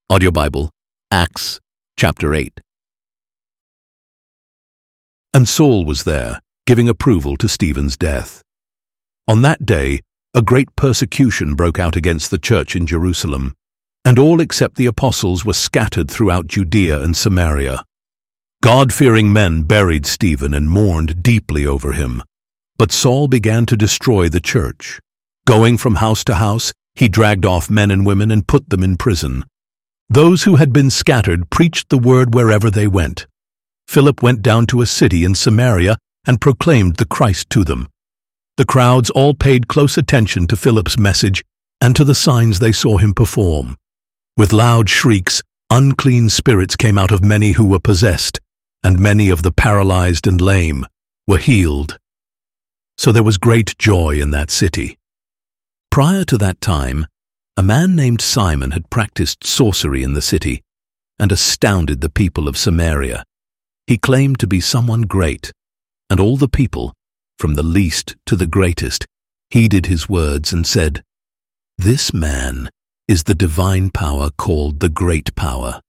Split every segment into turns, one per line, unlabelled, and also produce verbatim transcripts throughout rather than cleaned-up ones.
Audio Bible, Acts, chapter eight. And Saul was there, giving approval to Stephen's death. On that day, a great persecution broke out against the church in Jerusalem, and all except the apostles were scattered throughout Judea and Samaria. God-fearing men buried Stephen and mourned deeply over him. But Saul began to destroy the church. Going from house to house, he dragged off men and women and put them in prison. Those who had been scattered preached the word wherever they went. Philip went down to a city in Samaria and proclaimed the Christ to them. The crowds all paid close attention to Philip's message and to the signs they saw him perform. With loud shrieks, unclean spirits came out of many who were possessed, and many of the paralyzed and lame were healed. So there was great joy in that city. Prior to that time, a man named Simon had practiced sorcery in the city and astounded the people of Samaria. He claimed to be someone great, and all the people, from the least to the greatest, heeded his words and said, "This man is the divine power called the Great Power."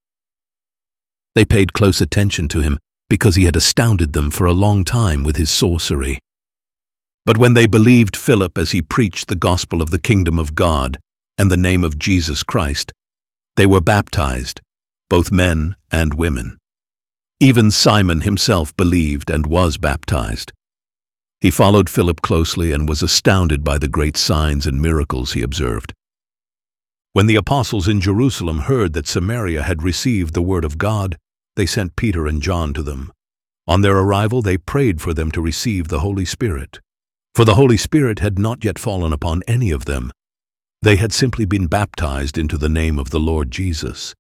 They paid close attention to him because he had astounded them for a long time with his sorcery. But when they believed Philip as he preached the gospel of the kingdom of God and the name of Jesus Christ, they were baptized, both men and women. Even Simon himself believed and was baptized. He followed Philip closely and was astounded by the great signs and miracles he observed. When the apostles in Jerusalem heard that Samaria had received the word of God, they sent Peter and John to them. On their arrival, they prayed for them to receive the Holy Spirit. For the Holy Spirit had not yet fallen upon any of them. They had simply been baptized into the name of the Lord Jesus.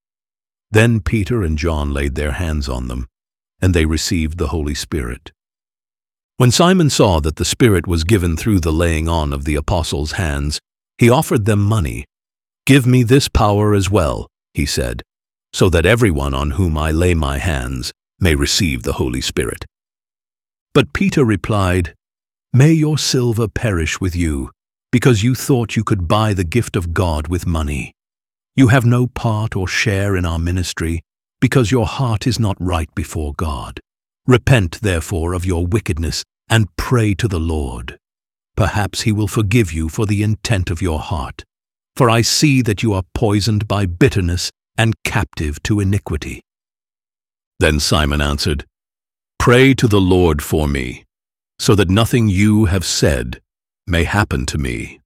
Then Peter and John laid their hands on them, and they received the Holy Spirit. When Simon saw that the Spirit was given through the laying on of the apostles' hands, he offered them money. "Give me this power as well," he said, "so that everyone on whom I lay my hands may receive the Holy Spirit." But Peter replied, "May your silver perish with you, because you thought you could buy the gift of God with money. You have no part or share in our ministry, because your heart is not right before God. Repent, therefore, of your wickedness and pray to the Lord. Perhaps he will forgive you for the intent of your heart. For I see that you are poisoned by bitterness and captive to iniquity." Then Simon answered, "Pray to the Lord for me, so that nothing you have said may happen to me."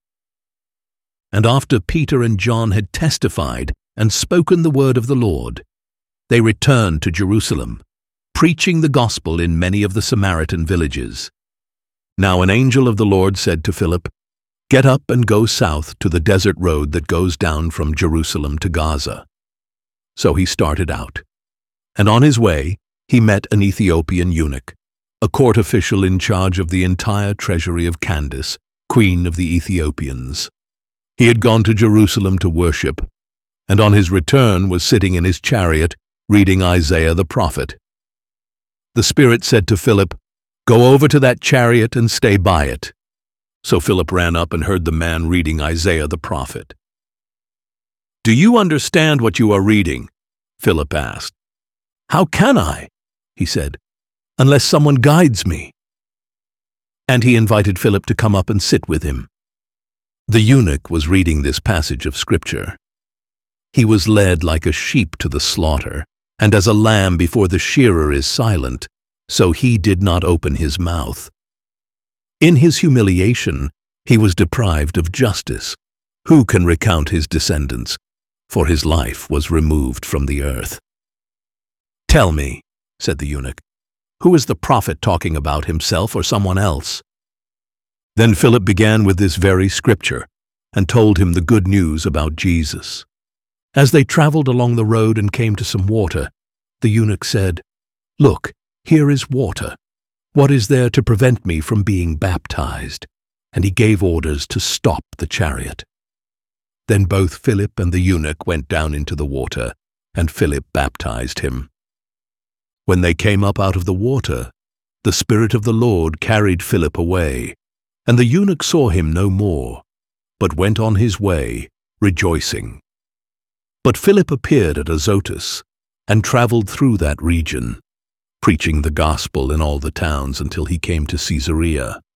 And after Peter and John had testified and spoken the word of the Lord, they returned to Jerusalem, preaching the gospel in many of the Samaritan villages. Now an angel of the Lord said to Philip, "Get up and go south to the desert road that goes down from Jerusalem to Gaza." So he started out, and on his way he met an Ethiopian eunuch, a court official in charge of the entire treasury of Candace, queen of the Ethiopians. He had gone to Jerusalem to worship, and on his return was sitting in his chariot reading Isaiah the prophet. The Spirit said to Philip, "Go over to that chariot and stay by it." So Philip ran up and heard the man reading Isaiah the prophet. "Do you understand what you are reading?" Philip asked. "How can I?" he said, "unless someone guides me." And he invited Philip to come up and sit with him. The eunuch was reading this passage of Scripture. "He was led like a sheep to the slaughter, and as a lamb before the shearer is silent, so he did not open his mouth. In his humiliation, he was deprived of justice. Who can recount his descendants? For his life was removed from the earth." "Tell me," said the eunuch, "who is the prophet talking about, himself or someone else?" Then Philip began with this very scripture and told him the good news about Jesus. As they traveled along the road and came to some water, the eunuch said, "Look, here is water. What is there to prevent me from being baptized?" And he gave orders to stop the chariot. Then both Philip and the eunuch went down into the water, and Philip baptized him. When they came up out of the water, the Spirit of the Lord carried Philip away, and the eunuch saw him no more, but went on his way, rejoicing. But Philip appeared at Azotus and travelled through that region, preaching the gospel in all the towns until he came to Caesarea.